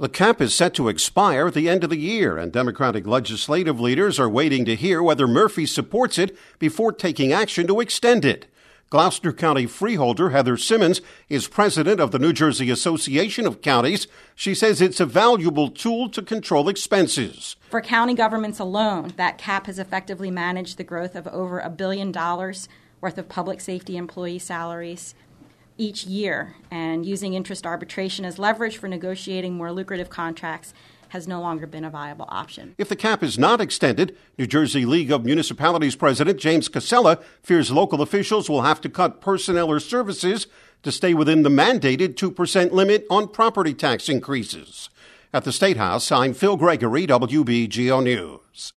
The cap is set to expire at the end of the year, and Democratic legislative leaders are waiting to hear whether Murphy supports it before taking action to extend it. Gloucester County freeholder Heather Simmons is president of the New Jersey Association of Counties. She says it's a valuable tool to control expenses. For county governments alone, that cap has effectively managed the growth of over $1 billion worth of public safety employee salaries each year, and using interest arbitration as leverage for negotiating more lucrative contracts has no longer been a viable option. If the cap is not extended, New Jersey League of Municipalities President James Casella fears local officials will have to cut personnel or services to stay within the mandated 2% limit on property tax increases. At the State House, I'm Phil Gregory, WBGO News.